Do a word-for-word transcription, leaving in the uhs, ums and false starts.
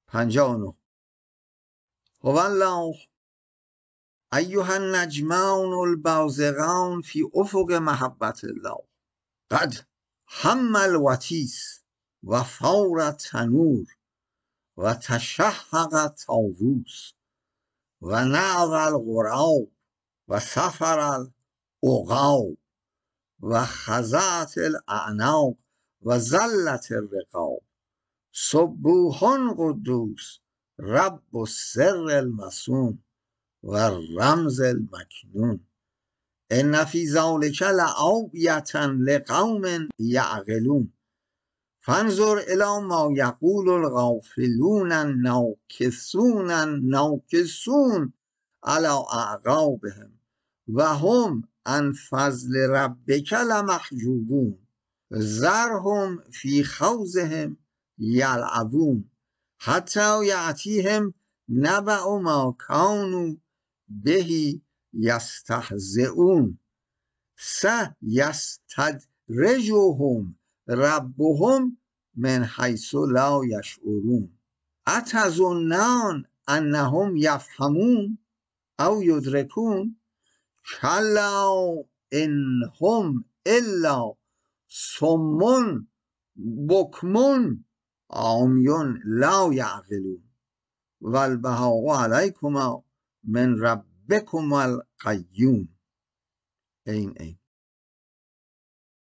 پنجاه و نه. هو الله ایها النجمان البازغان فی افق محبت الله قد هم الوتیس و فور تنور و تشهق طاووس و نعظ الغراب و سفر العقاب و خضعت الاعناق و زلت الرقاب سبوح قدوس رب السر المصون و رمز المکنون ان فی ذلک لآیة لقوم یعقلون فانظر الی ما یقول الغافلون الناکثون الناکثون علی اعقابهم و هم عن فضل ربک لمحجوبون ذرهم فی خوضهم یلعبون حتی یأتیهم نبأ ما کانوا به یستهزئون سیستدرجهم ربهم من حیث لا یشعرون اتظنون انهم یفهمون او یدرکون کلا انهم الا صم بکم عمی لا یعقلون و البهاء علیکما من ربکما القیوم. این این